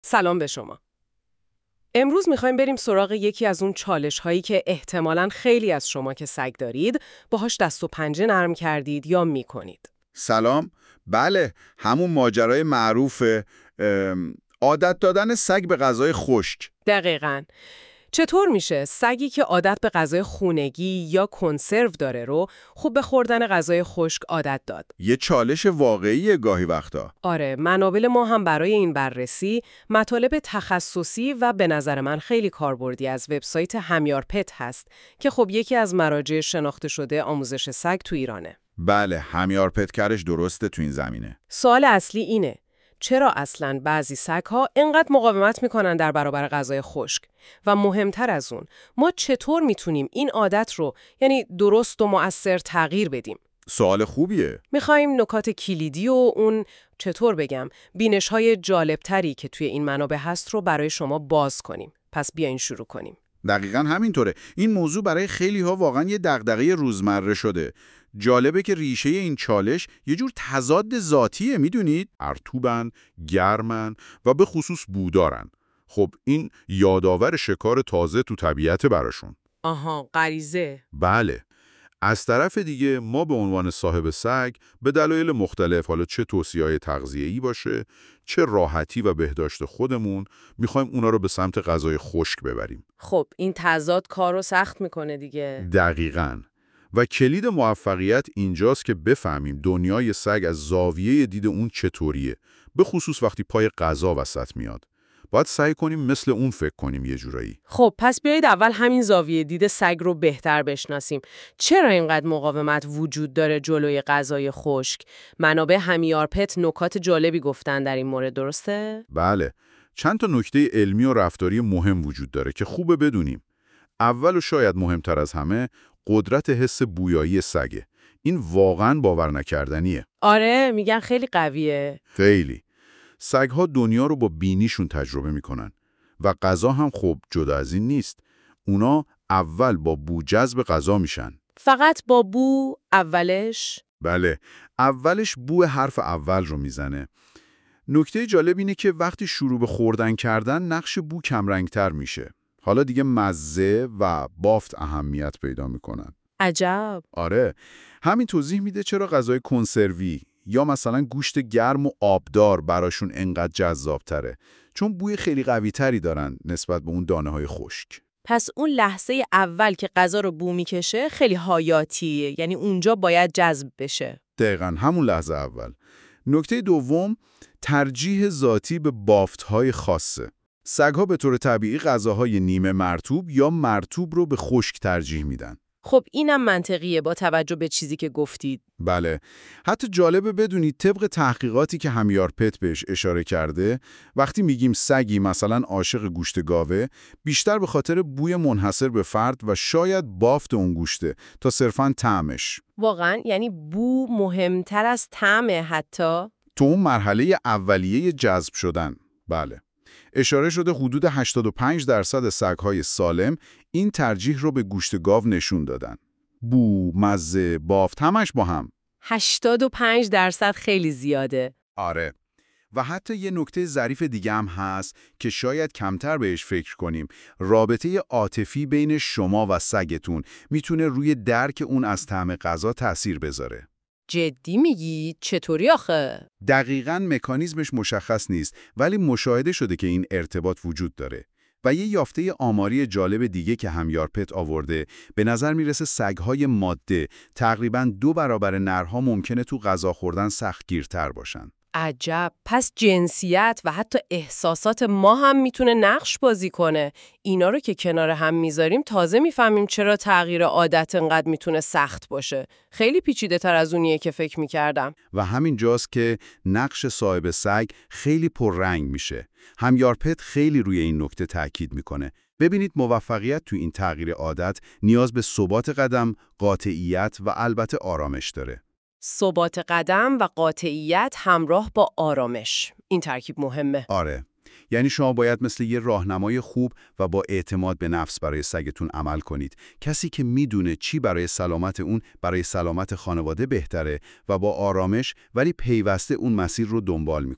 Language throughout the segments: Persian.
سلام به شما. امروز میخوایم بریم سراغ یکی از اون چالش هایی که احتمالاً خیلی از شما که سگ دارید باهاش دست و پنجه نرم کردید یا میکنید. سلام. بله، همون ماجرای معروف عادت دادن سگ به غذای خشک. دقیقاً. چطور میشه سگی که عادت به غذای خونگی یا کنسرو داره رو خوب به خوردن غذای خشک عادت داد؟ یه چالش واقعیه گاهی وقتا. آره، منابع ما هم برای این بررسی مطالب تخصصی و به نظر من خیلی کاربردی از وبسایت همیار پت هست که خب یکی از مراجع شناخته شده آموزش سگ تو ایرانه. بله، همیار پت کرش درسته تو این زمینه. سوال اصلی اینه: چرا اصلاً بعضی سگ‌ها اینقدر مقاومت میکنن در برابر غذای خشک؟ و مهمتر از اون، ما چطور میتونیم این عادت رو یعنی درست و مؤثر تغییر بدیم؟ سوال خوبیه. میخوایم نکات کلیدی و اون چطور بگم بینش‌های جالبتری که توی این منابع هست رو برای شما باز کنیم. پس بیاین شروع کنیم. دقیقاً همینطوره. این موضوع برای خیلی ها واقعاً یه دغدغه روزمره شده. جالبه که ریشه این چالش یه جور تضاد ذاتیه، میدونید؟ مرطوبن، گرمن و به خصوص بودارن. خب این یادآور شکار تازه تو طبیعت براشون. آها، غریزه. بله. از طرف دیگه ما به عنوان صاحب سگ به دلایل مختلف، حالا چه توصیه‌های تغذیه‌ای باشه، چه راحتی و بهداشت خودمون، میخوایم اونا رو به سمت غذای خشک ببریم. خب این تضاد کار رو سخت میکنه دیگه. دقیقاً. و کلید موفقیت اینجاست که بفهمیم دنیای سگ از زاویه دید اون چطوریه، به خصوص وقتی پای غذا وسط میاد. باید سعی کنیم مثل اون فکر کنیم یه جورایی. خب پس بیایید اول همین زاویه دید سگ رو بهتر بشناسیم. چرا اینقدر مقاومت وجود داره جلوی غذای خشک؟ منابع همیار پت نکات جالبی گفتن در این مورد، درسته؟ بله. چند تا نکته علمی و رفتاری مهم وجود داره که خوبه بدونیم. اول و شاید مهمتر از همه، قدرت حس بویایی سگه. این واقعاً باور نکردنیه. آره، میگن خیلی قویه. خیلی. سگ‌ها دنیا رو با بینیشون تجربه میکنن و غذا هم خب جدا از این نیست. اونا اول با بو جذب غذا میشن. فقط با بو اولش؟ بله، اولش بو حرف اول رو میزنه. نکته جالب اینه که وقتی شروع به خوردن کردن نقش بو کمرنگتر میشه. حالا دیگه مزه و بافت اهمیت پیدا میکنن. عجب. آره، همین توضیح میده چرا غذای کنسروی یا مثلا گوشت گرم و آبدار براشون انقدر جذابتره، چون بوی خیلی قوی تری دارن نسبت به اون دانه‌های خشک. پس اون لحظه اول که غذا رو بو میکشه خیلی حیاتیه، یعنی اونجا باید جذب بشه. دقیقاً همون لحظه اول. نکته دوم، ترجیح ذاتی به بافت‌های خاصه. سگ‌ها به طور طبیعی غذاهای نیمه مرطوب یا مرطوب رو به خشک ترجیح میدن. خب اینم منطقیه با توجه به چیزی که گفتید. بله. حتی جالبه بدونید طبق تحقیقاتی که همیار پت بهش اشاره کرده، وقتی میگیم سگی مثلا عاشق گوشت گاوه، بیشتر به خاطر بوی منحصر به فرد و شاید بافت اون گوشته تا صرفاً طعمش. واقعاً یعنی بو مهمتر از طعمه حتی؟ تو اون مرحله اولیه جذب شدن. بله. اشاره شده حدود 85% سگ‌های سالم این ترجیح رو به گوشت گاو نشون دادن. بو، مزه، بافت همش با هم. 85% خیلی زیاده. آره. و حتی یه نکته ظریف دیگه هم هست که شاید کمتر بهش فکر کنیم. رابطه عاطفی بین شما و سگتون میتونه روی درک اون از طعم غذا تأثیر بذاره. جدی میگی؟ چطوری آخه؟ دقیقاً مکانیزمش مشخص نیست، ولی مشاهده شده که این ارتباط وجود داره. و یه یافته آماری جالب دیگه که همیار پت آورده، به نظر میرسه سگ‌های ماده تقریباً 2 برابر نرها ممکنه تو غذا خوردن سختگیرتر باشن. عجب. پس جنسیت و حتی احساسات ما هم میتونه نقش بازی کنه. اینا رو که کنار هم میذاریم تازه میفهمیم چرا تغییر عادت انقدر میتونه سخت باشه. خیلی پیچیده تر از اونیه که فکر میکردم. و همین جاست که نقش صاحب سگ خیلی پررنگ میشه. همیار پت خیلی روی این نکته تاکید میکنه. ببینید موفقیت تو این تغییر عادت نیاز به ثبات قدم، قاطعیت و البته آرامش داره. ثبات قدم و قاطعیت همراه با آرامش. این ترکیب مهمه. آره. یعنی شما باید مثل یه راهنمای خوب و با اعتماد به نفس برای سگتون عمل کنید. کسی که میدونه چی برای سلامت اون، برای سلامت خانواده بهتره و با آرامش ولی پیوسته اون مسیر رو دنبال میکنه.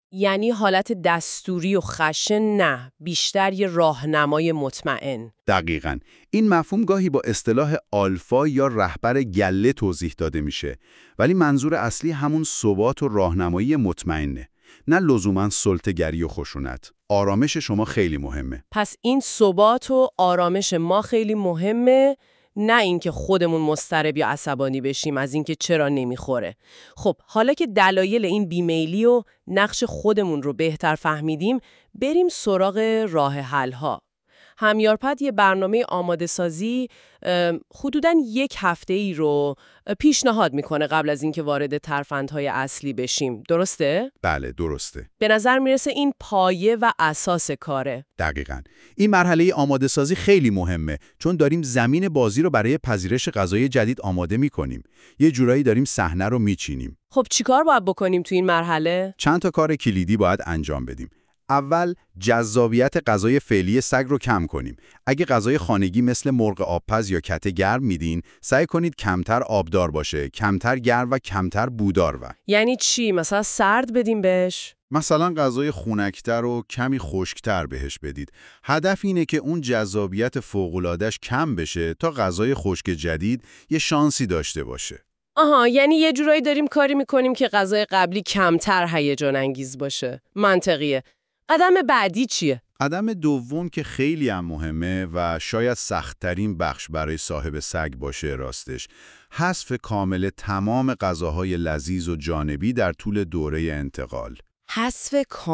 یعنی حالت دستوری و خشن نه، بیشتر یه راهنمای مطمئن. دقیقاً. این مفهوم گاهی با اصطلاح آلفا یا رهبر گله توضیح داده میشه، ولی منظور اصلی همون ثبات و راهنمایی مطمئنه، نه لزوماً سلطه‌گری و خشونت. آرامش شما خیلی مهمه. پس این ثبات و آرامش ما خیلی مهمه، نه اینکه خودمون مضطرب یا عصبانی بشیم از اینکه چرا نمیخوره. خب حالا که دلایل این بیمیلی و نقش خودمون رو بهتر فهمیدیم، بریم سراغ راه حل ها. همیارپد یه برنامه آماده سازی حدوداً 1 هفته ای رو پیشنهاد میکنه قبل از اینکه وارد ترفندهای اصلی بشیم. درسته؟ بله، درسته. به نظر میرسه این پایه و اساس کاره. دقیقاً. این مرحله آماده سازی خیلی مهمه، چون داریم زمین بازی رو برای پذیرش غذای جدید آماده میکنیم. یه جورایی داریم صحنه رو میچینیم. خب چیکار باید بکنیم تو این مرحله؟ چند تا کار کلیدی باید انجام بدیم. اول، جذابیت غذای فعلی سگ رو کم کنیم. اگه غذای خانگی مثل مرغ آبپز یا کته گرم میدین، سعی کنید کمتر آبدار باشه، کمتر گرم و کمتر بودار. یعنی چی؟ مثلا سرد بدیم بهش؟ مثلا غذای خنک‌تر و کمی خشک‌تر بهش بدید. هدف اینه که اون جذابیت فوق‌العاده‌اش کم بشه تا غذای خشک جدید یه شانسی داشته باشه. آها، یعنی یه جورایی داریم کاری میکنیم که غذای قبلی کمتر هیجان انگیز باشه. منطقیه. قدم بعدی چیه؟ قدم دوم که خیلی هم مهمه و شاید سخت‌ترین بخش برای صاحب سگ باشه راستش، حذف کامل تمام غذاهای لذیذ و جانبی در طول دوره انتقال. حذف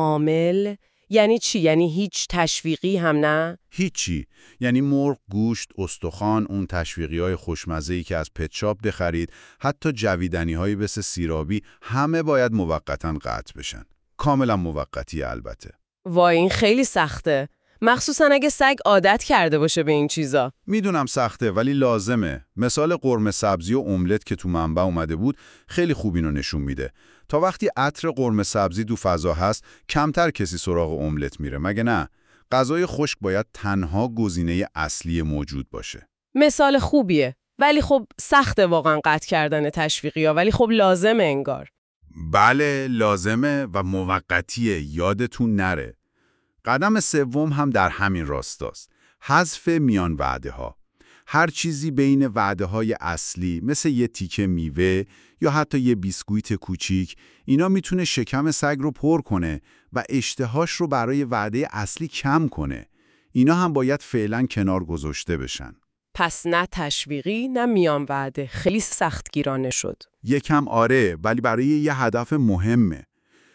کامل؟ یعنی چی؟ یعنی هیچ تشویقی هم نه؟ هیچی. یعنی مرغ، گوشت، استخوان، اون تشویقی‌های خوشمزه‌ای که از پت شاپ بخرید، حتی جویدنی‌های مثل سیرابی، همه باید موقتاً قطع بشن. کاملا موقتی البته. وای این خیلی سخته. مخصوصا اگه سگ عادت کرده باشه به این چیزا. میدونم سخته ولی لازمه. مثال قرمه سبزی و املت که تو منبع اومده بود خیلی خوب اینو نشون میده. تا وقتی عطر قرمه سبزی تو فضا هست، کمتر کسی سراغ املت میره، مگه نه؟ غذای خشک باید تنها گزینه اصلی موجود باشه. مثال خوبیه. ولی خب سخته واقعا قطع کردن تشویقی‌ها، ولی خب لازمه انگار. بله لازمه و موقتیه، یادتون نره. قدم سوم هم در همین راستاست. حذف میان وعده ها. هر چیزی بین وعده های اصلی مثل یه تیکه میوه یا حتی یه بیسکویت کوچیک، اینا میتونه شکم سگ رو پر کنه و اشتهاش رو برای وعده اصلی کم کنه. اینا هم باید فعلا کنار گذاشته بشن. پس نه تشویقی نه میان وعده. خیلی سختگیرانه شد. یکم آره، ولی برای یه هدف مهمه.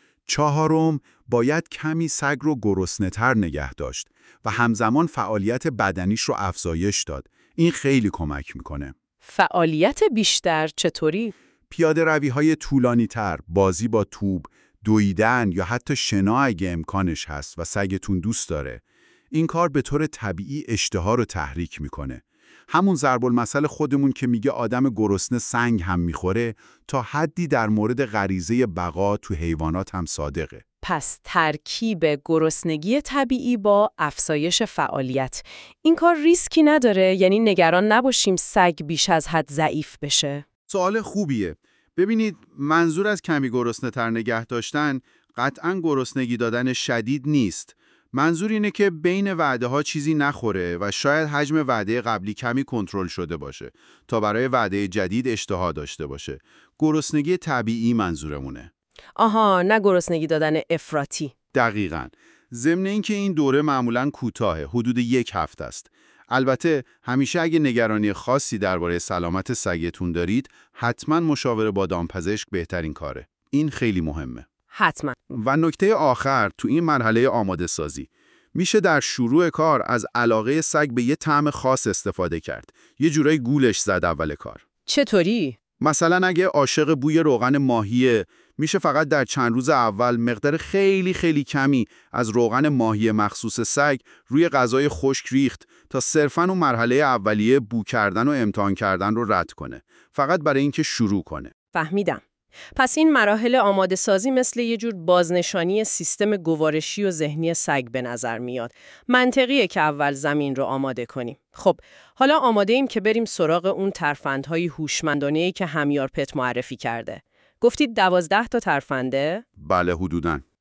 چهارم، باید کمی سگ رو گرسنه‌تر نگه داشت و همزمان فعالیت بدنیش رو افزایش داد. این خیلی کمک میکنه. فعالیت بیشتر چطوری؟ پیاده روی‌های طولانی‌تر، بازی با توپ، دویدن یا حتی شنا اگه امکانش هست و سگتون دوست داره. این کار به طور طبیعی اشتها رو تحریک میکنه. همون ضرب المثل خودمون که میگه آدم گرسنه سنگ هم میخوره، تا حدی در مورد غریزه بقا تو حیوانات هم صادقه. پس ترکیب گرسنگی طبیعی با افزایش فعالیت. این کار ریسکی نداره؟ یعنی نگران نباشیم سگ بیش از حد ضعیف بشه؟ سوال خوبیه. ببینید، منظور از کمی گرسنه‌تر نگه داشتن قطعاً گرسنگی دادن شدید نیست. منظور اینه که بین وعده ها چیزی نخوره و شاید حجم وعده قبلی کمی کنترل شده باشه تا برای وعده جدید اشتها داشته باشه. گرسنگی طبیعی منظورمونه. آها، نه گرسنگی دادن افراطی. دقیقاً. ضمن اینکه این دوره معمولاً کوتاهه، حدود 1 هفته است. البته همیشه اگه نگرانی خاصی درباره سلامت سگتون دارید، حتما مشاوره با دامپزشک بهترین کاره. این خیلی مهمه. حتما. و نکته آخر تو این مرحله آماده سازی، میشه در شروع کار از علاقه سگ به یه طعم خاص استفاده کرد. یه جورایی گولش زد اول کار. چطوری؟ مثلا اگه عاشق بوی روغن ماهیه، میشه فقط در چند روز اول مقدار خیلی خیلی کمی از روغن ماهی مخصوص سگ روی غذای خشک ریخت تا صرفاً اون مرحله اولیه بو کردن و امتحان کردن رو رد کنه. فقط برای اینکه شروع کنه. فهمیدم. پس این مراحل آماده سازی مثل یه جور بازنشانی سیستم گوارشی و ذهنی سگ به نظر میاد. منطقیه که اول زمین رو آماده کنیم. خب، حالا آماده ایم که بریم سراغ اون ترفندهای هوشمندانه‌ای که همیارپت معرفی کرده. گفتید 12 تا ترفنده؟ بله حدوداً.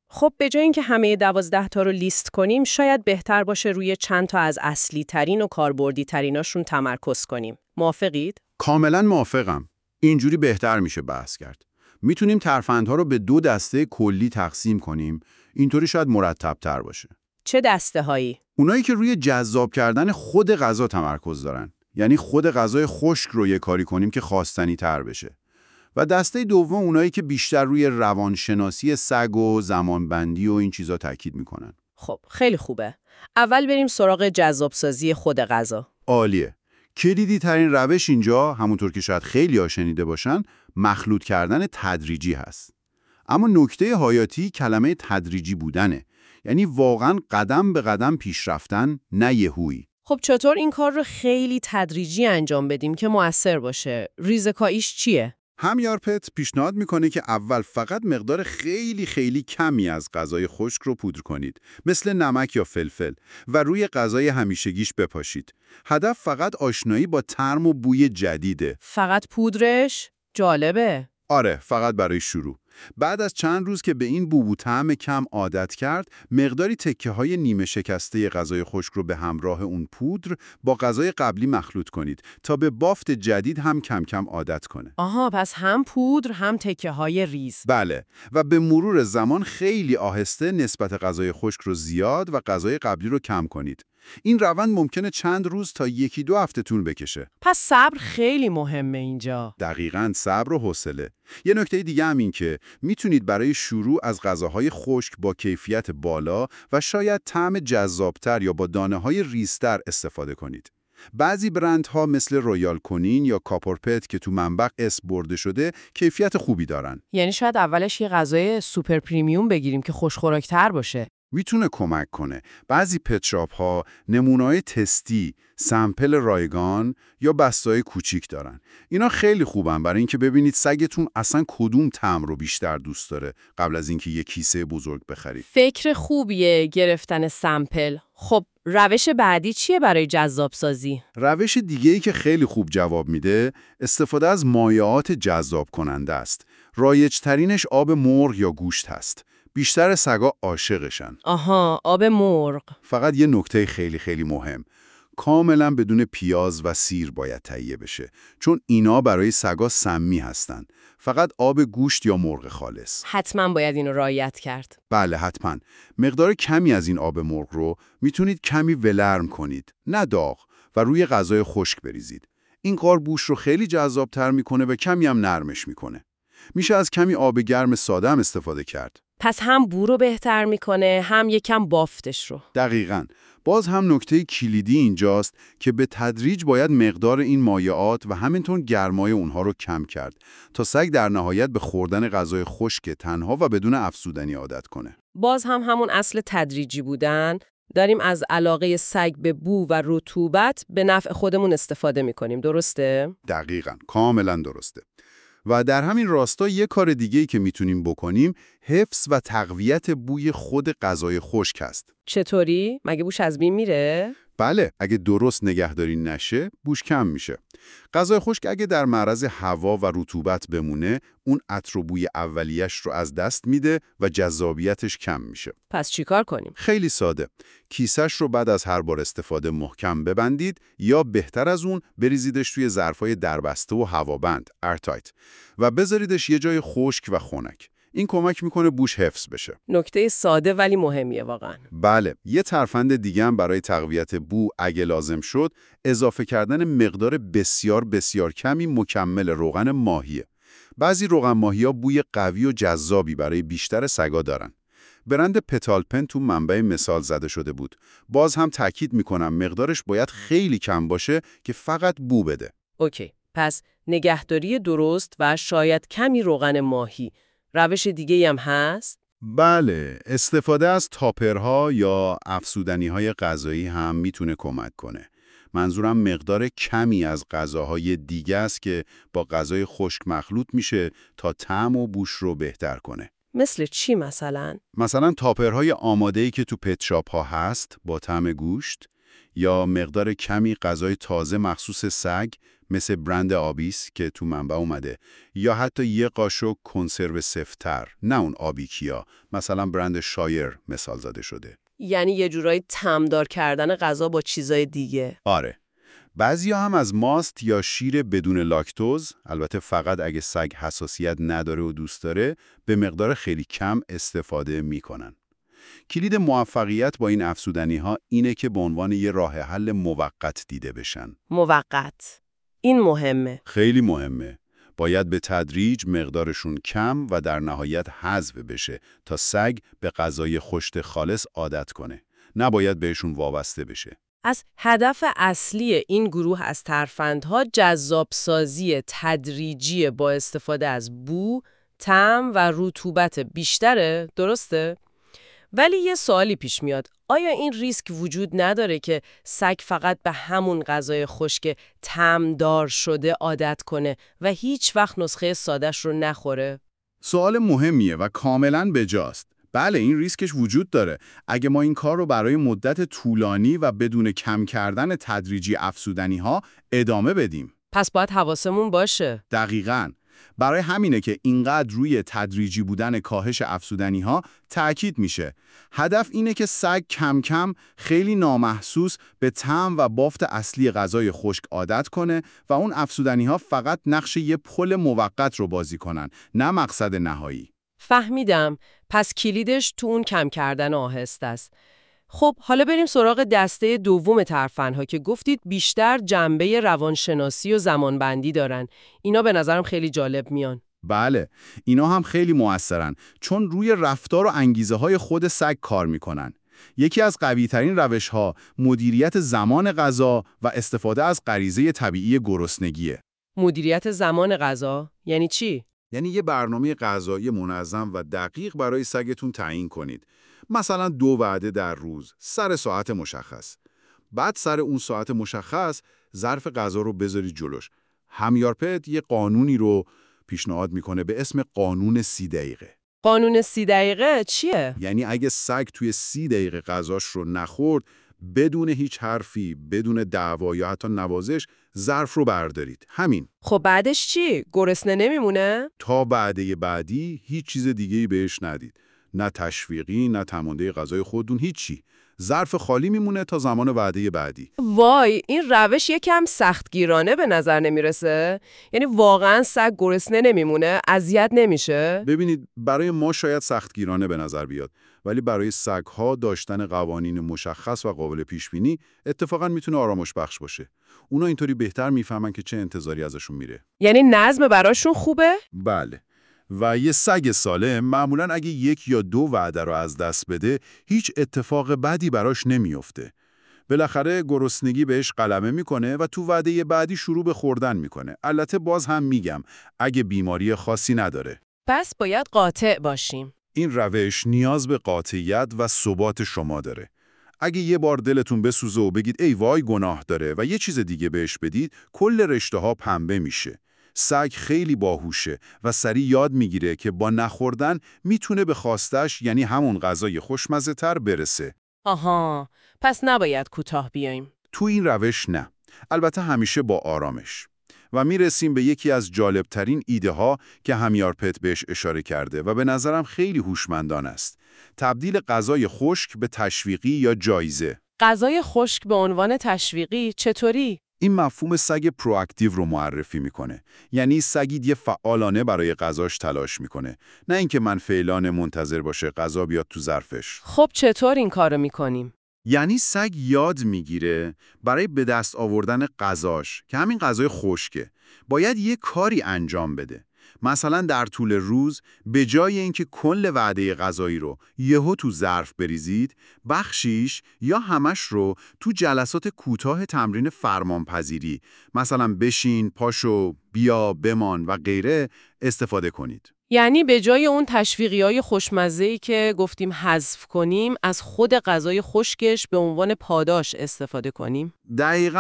خب به جای اینکه همه 12 تا رو لیست کنیم، شاید بهتر باشه روی چند تا از اصلی ترین و کاربردی تریناشون تمرکز کنیم. موافقید؟ کاملا موافقم. اینجوری بهتر میشه بحث کرد. میتونیم ترفندها رو به 2 دسته کلی تقسیم کنیم. اینطوری شاید مرتب‌تر باشه. چه دسته هایی؟ اونایی که روی جذاب کردن خود غذا تمرکز دارن. یعنی خود غذای خشک رو یه کاری کنیم که خواستنی تر بشه. و دسته دوم اونایی که بیشتر روی روانشناسی سگ و زمانبندی و این چیزا تاکید میکنن. خب خیلی خوبه. اول بریم سراغ جذابسازی خود غذا. عالیه. کلیدی ترین روش اینجا، همونطور که شاید خیلی‌ها شنیده باشن، مخلوط کردن تدریجی هست. اما نکته حیاتی کلمه تدریجی بودنه. یعنی واقعاً قدم به قدم پیش رفتن، نه یهویی. خب چطور این کار رو خیلی تدریجی انجام بدیم که مؤثر باشه؟ ریزکاییش چیه؟ همیارپت پیشنهاد میکنه که اول فقط مقدار خیلی خیلی کمی از غذای خشک رو پودر کنید، مثل نمک یا فلفل، و روی غذای همیشگیش بپاشید. هدف فقط آشنایی با طعم و بوی جدیده. فقط پودرش؟ جالبه. آره، فقط برای شروع. بعد از چند روز که به این بو و طعم کم عادت کرد، مقداری تکه‌های نیمه شکسته غذای خشک رو به همراه اون پودر با غذای قبلی مخلوط کنید تا به بافت جدید هم کم کم عادت کنه. آها، پس هم پودر هم تکه‌های ریز. بله، و به مرور زمان خیلی آهسته نسبت غذای خشک رو زیاد و غذای قبلی رو کم کنید. این روند ممکنه چند روز تا 1-2 هفته طول بکشه. پس صبر خیلی مهمه اینجا. دقیقاً، صبر و حوصله. یه نکته دیگه هم این که میتونید برای شروع از غذاهای خشک با کیفیت بالا و شاید طعم جذابتر یا با دانه‌های ریزتر استفاده کنید. بعضی برندها مثل رویال کنین یا کاپورپت که تو منبع اسم برده شده کیفیت خوبی دارن. یعنی شاید اولش یه غذای سوپر پریمیوم بگیریم که خوش‌خوراک‌تر باشه. میتونه کمک کنه. بعضی پت شاپ ها نمونه‌های تستی، سمپل رایگان یا بسته‌های کوچیک دارن. اینا خیلی خوبن برای اینکه ببینید سگتون اصلا کدوم طعم رو بیشتر دوست داره قبل از اینکه یه کیسه بزرگ بخرید. فکر خوبیه گرفتن سمپل. خب روش بعدی چیه برای جذاب سازی؟ روش دیگه‌ای که خیلی خوب جواب میده، استفاده از مایعات جذاب کننده است. رایج‌ترینش آب مرغ یا گوشت هست. بیشتر سگا عاشقشن. آها، آب مرغ. فقط یه نکته خیلی خیلی مهم. کاملا بدون پیاز و سیر باید تهیه بشه، چون اینا برای سگا سمی هستن. فقط آب گوشت یا مرغ خالص. حتما باید اینو رعایت کرد. بله حتما. مقدار کمی از این آب مرغ رو میتونید کمی ولرم کنید، نه داغ، و روی غذای خشک بریزید. این کار بوش رو خیلی جذابتر میکنه و کمی هم نرمش میکنه. میشه از کمی آب گرم ساده هم استفاده کرد. پس هم بو رو بهتر میکنه، هم یکم بافتش رو. دقیقاً. باز هم نکته کلیدی اینجاست که به تدریج باید مقدار این مایعات و همینطور گرمای اونها رو کم کرد تا سگ در نهایت به خوردن غذای خشک تنها و بدون افزودنی عادت کنه. باز هم همون اصل تدریجی بودن، داریم از علاقه سگ به بو و رطوبت به نفع خودمون استفاده میکنیم، درسته؟ دقیقاً، کاملا درسته. و در همین راستا یه کار دیگه‌ای که میتونیم بکنیم حفظ و تقویت بوی خود غذای خشک است. چطوری؟ مگه بوش از بین میره؟ بله، اگه درست نگهداری نشه، بوش کم میشه. غذای خشک اگه در معرض هوا و رطوبت بمونه، اون عطر و بوی اولیش رو از دست میده و جذابیتش کم میشه. پس چیکار کنیم؟ خیلی ساده. کیسش رو بعد از هر بار استفاده محکم ببندید یا بهتر از اون بریزیدش توی ظرفای دربسته و هوابند، ایرتایت، و بذاریدش یه جای خشک و خنک. این کمک میکنه بوش حفظ بشه. نکته ساده ولی مهمیه واقعا. بله، یه ترفند دیگه هم برای تقویت بو اگه لازم شد، اضافه کردن مقدار بسیار بسیار کمی مکمل روغن ماهیه. بعضی روغن ماهی‌ها بوی قوی و جذابی برای بیشتر سگا دارن. برند پتالپن تو منبع مثال زده شده بود. باز هم تاکید میکنم مقدارش باید خیلی کم باشه که فقط بو بده. اوکی. پس نگهداری درست و شاید کمی روغن ماهی. روش دیگه هم هست؟ بله، استفاده از تاپرها یا افزودنی‌های غذایی هم میتونه کمک کنه. منظورم مقدار کمی از غذاهای دیگه است که با غذای خشک مخلوط میشه تا طعم و بوش رو بهتر کنه. مثل چی مثلا؟ مثلا تاپرهای آماده‌ای که تو پت شاپ ها هست با طعم گوشت یا مقدار کمی غذای تازه مخصوص سگ مثل برند آبیس که تو منبع اومده، یا حتی یه قاشق کنسرو سفت‌تر، نه اون آبیکیا، مثلا برند شایر مثال زده شده. یعنی یه جورایی طعمدار کردن غذا با چیزای دیگه. آره. بعضیا هم از ماست یا شیر بدون لاکتوز، البته فقط اگه سگ حساسیت نداره و دوست داره، به مقدار خیلی کم استفاده میکنن. کلید موفقیت با این افزودنی‌ها اینه که به عنوان یه راه حل موقت دیده بشن. موقت. این مهمه. خیلی مهمه. باید به تدریج مقدارشون کم و در نهایت حذف بشه تا سگ به غذای خشک خالص عادت کنه. نباید بهشون وابسته بشه. از هدف اصلی این گروه از ترفندها جذابسازی تدریجی با استفاده از بو، طعم و رطوبت بیشتره، درسته؟ ولی یه سوالی پیش میاد. آیا این ریسک وجود نداره که سگ فقط به همون غذای خشک طعمدار شده عادت کنه و هیچ وقت نسخه ساده‌اش رو نخوره؟ سوال مهمیه و کاملاً بجاست. بله، این ریسکش وجود داره. اگه ما این کار رو برای مدت طولانی و بدون کم کردن تدریجی افزودنی‌ها ادامه بدیم. پس باید حواسمون باشه. دقیقاً. برای همینه که اینقدر روی تدریجی بودن کاهش افزودنی‌ها تأکید میشه. هدف اینه که سگ کم کم خیلی نامحسوس به طعم و بافت اصلی غذای خشک عادت کنه و اون افزودنی‌ها فقط نقش یه پل موقت رو بازی کنن، نه مقصد نهایی. فهمیدم. پس کلیدش تو اون کم کردن آهسته است. خب حالا بریم سراغ دسته دوم ترفندها که گفتید بیشتر جنبه روانشناسی و زمانبندی دارن. اینا به نظرم خیلی جالب میان. بله، اینا هم خیلی مؤثرن چون روی رفتار و انگیزه های خود سگ کار میکنن. یکی از قوی‌ترین روش‌ها مدیریت زمان غذا و استفاده از غریزه طبیعی گرسنگیه. مدیریت زمان غذا یعنی چی؟ یعنی یه برنامه غذایی منظم و دقیق برای سگتون تعیین کنید. مثلا 2 وعده در روز، سر ساعت مشخص. بعد سر اون ساعت مشخص ظرف غذا رو بذارید جلوش. همیارپت یه قانونی رو پیشنهاد میکنه به اسم قانون 30 دقیقه. قانون 30 دقیقه چیه؟ یعنی اگه سگ توی 30 دقیقه غذاش رو نخورد، بدون هیچ حرفی، بدون دعوا یا حتی نوازش، ظرف رو بردارید. همین. خب بعدش چی؟ گرسنه نمیمونه؟ تا وعده بعدی هیچ چیز دیگه‌ای بهش ندید. نه تشویقی، نه تمانده غذای خودتون، هیچی. ظرف خالی میمونه تا زمان وعده بعدی. وای، این روش یکم سختگیرانه به نظر نمیرسه؟ یعنی واقعا سگ گرسنه نمیمونه؟ اذیت نمیشه؟ ببینید، برای ما شاید سختگیرانه به نظر بیاد، ولی برای سگ‌ها داشتن قوانین مشخص و قابل پیش‌بینی اتفاقاً میتونه آرامش بخش باشه. اونا اینطوری بهتر میفهمن که چه انتظاری ازشون میره. یعنی نظم براشون خوبه؟ بله. و یه سگ سالم معمولاً اگه 1 یا 2 وعده رو از دست بده، هیچ اتفاق بدی براش نمیفته. بالاخره گرسنگی بهش غلبه میکنه و تو وعده بعدی شروع به خوردن میکنه. البته باز هم میگم اگه بیماری خاصی نداره. پس باید قاطع باشیم. این روش نیاز به قاطعیت و ثبات شما داره. اگه یه بار دلتون بسوزه و بگید ای وای گناه داره و یه چیز دیگه بهش بدید، کل رشته ها پنبه میشه. سگ خیلی باهوشه و سریع یاد میگیره که با نخوردن میتونه به خواستش، یعنی همون غذای خوشمزه تر، برسه. آها، پس نباید کوتاه بیایم. تو این روش نه. البته همیشه با آرامش. و میرسیم به یکی از جالبترین ایده ها که همیارپت بهش اشاره کرده و به نظرم خیلی هوشمندانه است. تبدیل غذای خشک به تشویقی یا جایزه. غذای خشک به عنوان تشویقی چطوری؟ این مفهوم سگ پرواکتیو رو معرفی میکنه. یعنی سگی یه فعالانه برای غذاش تلاش میکنه، نه اینکه من فعلانه منتظر باشه غذا بیاد تو ظرفش. خب چطور این کارو میکنیم؟ یعنی سگ یاد میگیره برای به دست آوردن غذاش که همین غذای خشکه باید یه کاری انجام بده. مثلا در طول روز به جای اینکه کل وعده غذایی رو یهو تو ظرف بریزید، بخشیش یا همش رو تو جلسات کوتاه تمرین فرمانپذیری، مثلا بشین، پاشو، بیا، بمان و غیره استفاده کنید. یعنی به جای اون تشویقی‌های خوشمزه‌ای که گفتیم حذف کنیم، از خود غذای خشکش به عنوان پاداش استفاده کنیم؟ دقیقاً.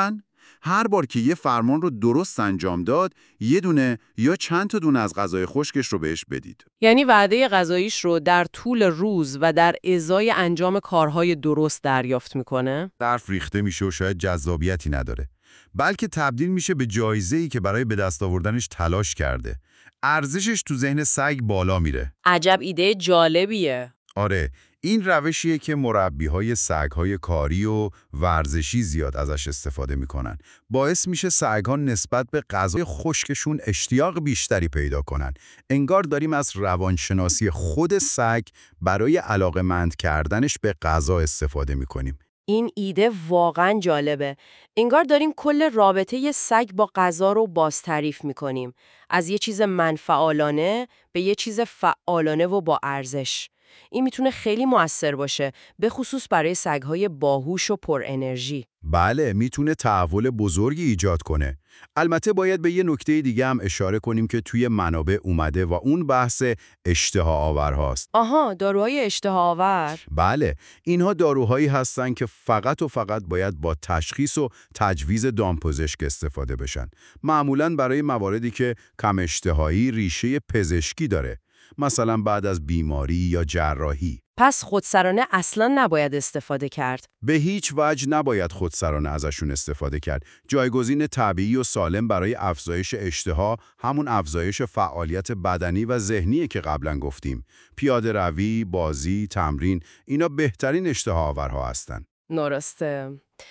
هر بار که یه فرمان رو درست انجام داد، یه دونه یا چند تا دونه از غذای خشکش رو بهش بدید. یعنی وعده غذاییش رو در طول روز و در ازای انجام کارهای درست دریافت میکنه؟ حرف ریخته میشه و شاید جذابیتی نداره. بلکه تبدیل میشه به جایزه‌ای که برای به دست آوردنش تلاش کرده. ارزشش تو ذهن سگ بالا میره. عجب ایده جالبیه. آره، این روشیه که مربی‌های سگ‌های کاری و ورزشی زیاد ازش استفاده میکنن. باعث میشه سگ‌ها نسبت به غذای خشکشون اشتیاق بیشتری پیدا کنن. انگار داریم از روانشناسی خود سگ برای علاقه‌مند کردنش به غذا استفاده میکنیم. این ایده واقعا جالبه. انگار داریم کل رابطه یه سگ با غذا رو باز تعریف میکنیم. از یه چیز منفعالانه به یه چیز فعالانه و با ارزش. این میتونه خیلی مؤثر باشه، به خصوص برای سگ‌های باهوش و پر انرژی. بله، میتونه تحول بزرگی ایجاد کنه. البته باید به یه نکته دیگه هم اشاره کنیم که توی منابع اومده و اون بحث اشتهاآورهاست. آها، داروهای اشتهاآور. بله، اینها داروهایی هستن که فقط و فقط باید با تشخیص و تجویز دامپزشک استفاده بشن. معمولاً برای مواردی که کم اشتهایی ریشه پزشکی داره. مثلا بعد از بیماری یا جراحی. پس خودسرانه اصلا نباید استفاده کرد. به هیچ وجه نباید خودسرانه ازشون استفاده کرد. جایگزین طبیعی و سالم برای افزایش اشتها همون افزایش فعالیت بدنی و ذهنیه که قبلا گفتیم. پیاده روی، بازی، تمرین، اینا بهترین اشتهاآورها هستن. درسته.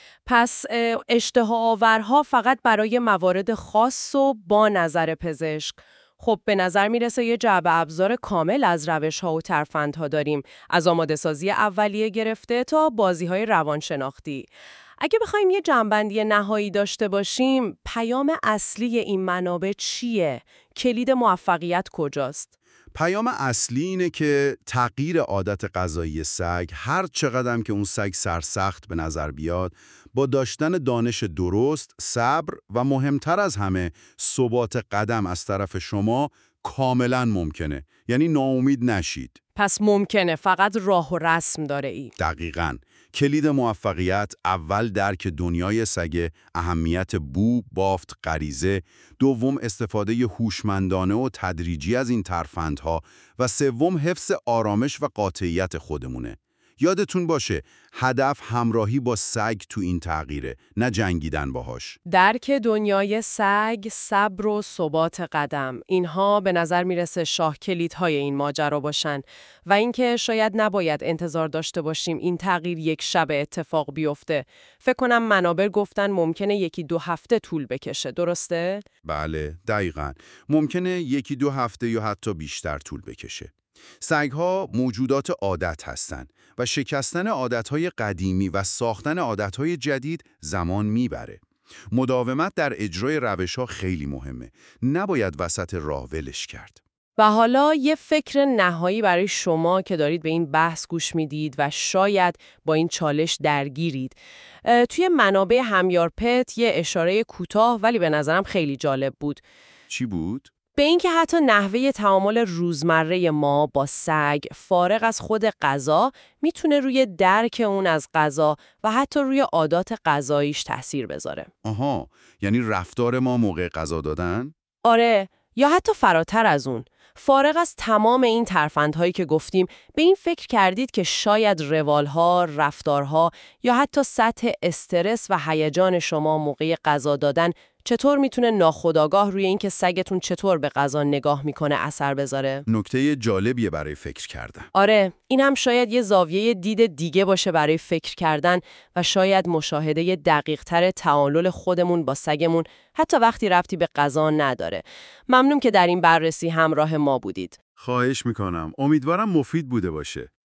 پس اشتهاآورها فقط برای موارد خاص و با نظر پزشک. خب به نظر میرسه یه جعبه ابزار کامل از روش‌ها و ترفندها داریم، از آماده‌سازی اولیه گرفته تا بازی‌های روانشناختی. اگه بخوایم یه جمع‌بندی نهایی داشته باشیم، پیام اصلی این منابع چیه؟ کلید موفقیت کجاست؟ پیام اصلی اینه که تغییر عادت غذایی سگ، هر چقدر که اون سگ سرسخت به نظر بیاد، با داشتن دانش درست، صبر و مهمتر از همه ثبات قدم از طرف شما کاملا ممکنه. یعنی ناامید نشید. پس ممکنه، فقط راه و رسم داره ای. دقیقاً. کلید موفقیت اول درک دنیای سگ، اهمیت بو، بافت، غریزه، دوم استفاده هوشمندانه و تدریجی از این ترفندها و سوم حفظ آرامش و قاطعیت خودمونه. یادتون باشه هدف همراهی با سگ تو این تغییره، نه جنگیدن باهاش. درک دنیای سگ، صبر و ثبات قدم، اینها به نظر میرسه شاه کلیدهای این ماجرا باشن و اینکه شاید نباید انتظار داشته باشیم این تغییر یک شب اتفاق بیفته. فکر کنم منابع گفتن ممکنه 1-2 هفته طول بکشه، درسته؟ بله، دقیقاً. ممکنه 1-2 هفته یا حتی بیشتر طول بکشه. سگ‌ها موجودات عادت هستند و شکستن عادت‌های قدیمی و ساختن عادت‌های جدید زمان میبره. مداومت در اجرای روش‌ها خیلی مهمه. نباید وسط راه ولش کرد. و حالا یه فکر نهایی برای شما که دارید به این بحث گوش میدید و شاید با این چالش درگیرید. توی منابع همیار پت یه اشاره کوتاه ولی به نظرم خیلی جالب بود. چی بود؟ به اینکه حتی نحوه تعامل روزمره ما با سگ فارغ از خود غذا میتونه روی درک اون از غذا و حتی روی عادات غذاییش تأثیر بذاره. آها، یعنی رفتار ما موقع غذا دادن؟ آره، یا حتی فراتر از اون. فارغ از تمام این ترفندهایی که گفتیم، به این فکر کردید که شاید روالها، رفتارها یا حتی سطح استرس و هیجان شما موقع غذا دادن چطور میتونه ناخودآگاه روی این که سگتون چطور به غذا نگاه میکنه اثر بذاره؟ نکته جالبیه برای فکر کردن. آره، این هم شاید یه زاویه دید دیگه باشه برای فکر کردن و شاید مشاهده دقیق‌تر تعامل خودمون با سگمون حتی وقتی ربطی به غذا نداره. ممنون که در این بررسی همراه ما بودید. خواهش میکنم. امیدوارم مفید بوده باشه.